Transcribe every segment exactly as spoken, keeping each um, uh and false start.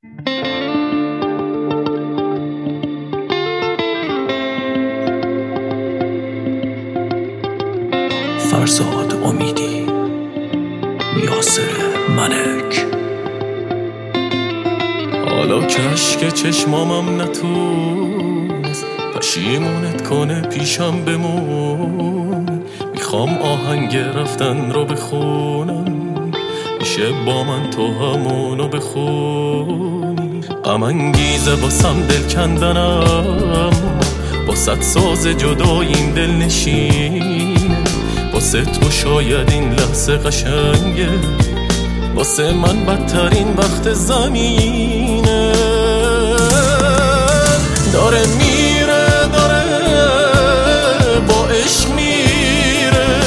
فرزاد امیدی، یاسر ملک. حالا که اشک چشمامم نتونست پشیمونت کنه پیشم بمون، میخوام آهنگ رفتن رو بخونم، میشه با من تو همونو بخونی. غم انگیزه باسم دل کندنم، با صد ساز جداییم دل نشینه، واسه تو شاید این لحظه قشنگه، واسه من بدترین وقت زمینه. داره میره داره با عشق میره،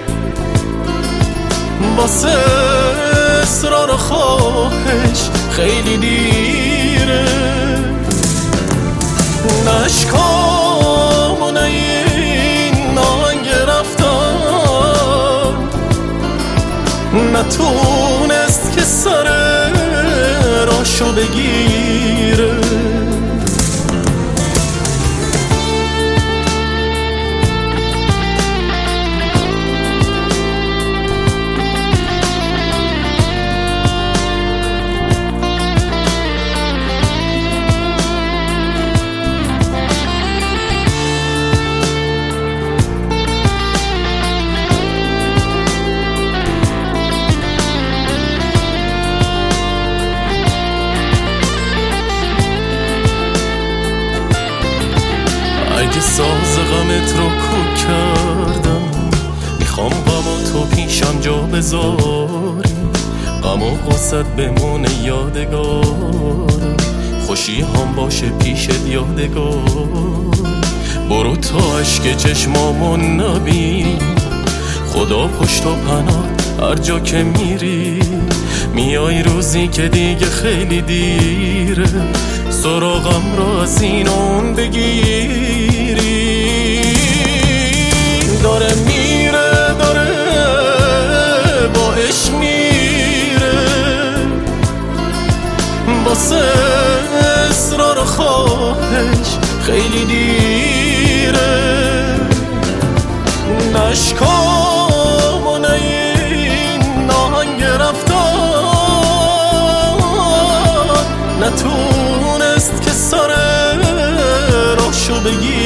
واسه اصرار خواهش خیلی دیره. نشکام و نه این آهنگ رفتن، نتونست که سر راشو بگیره. اگه ساز غمت رو کوک کردم، میخوام غم تو پیشم جا بذاری، غم و غصت بمونه یادگار، خوشی هم باشه پیشت یادگار. برو تا اشک چشمامون نبین، خدا پشت و پناه هر جا که میری، میای روزی که دیگه خیلی دیره، سراغم رو از این اون بگیری. داره میره داره با عشق میره، واسه اصرار خواهش خیلی دیره. نشکام و نه این آهنگ رفتن، نتونست که سر راشو بگیر.